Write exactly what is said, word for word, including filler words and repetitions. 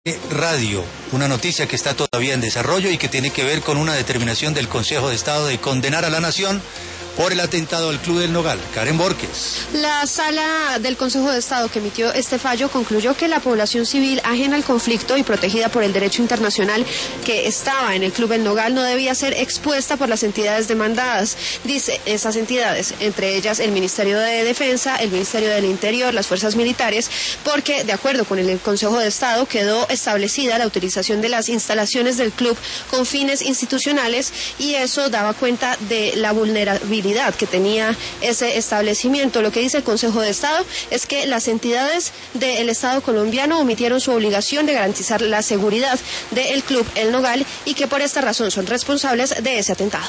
Radio, una noticia que está todavía en desarrollo y que tiene que ver con una determinación del Consejo de Estado de condenar a la nación por el atentado al Club del Nogal. Karen Borges. La sala del Consejo de Estado que emitió este fallo concluyó que la población civil ajena al conflicto y protegida por el derecho internacional que estaba en el Club del Nogal no debía ser expuesta por las entidades demandadas. Dice, esas entidades, entre ellas el Ministerio de Defensa, el Ministerio del Interior, las fuerzas militares, porque de acuerdo con el Consejo de Estado quedó establecida la utilización de las instalaciones del club con fines institucionales y eso daba cuenta de la vulnerabilidad que tenía ese establecimiento. Lo que dice el Consejo de Estado es que las entidades del Estado colombiano omitieron su obligación de garantizar la seguridad del Club El Nogal y que por esta razón son responsables de ese atentado.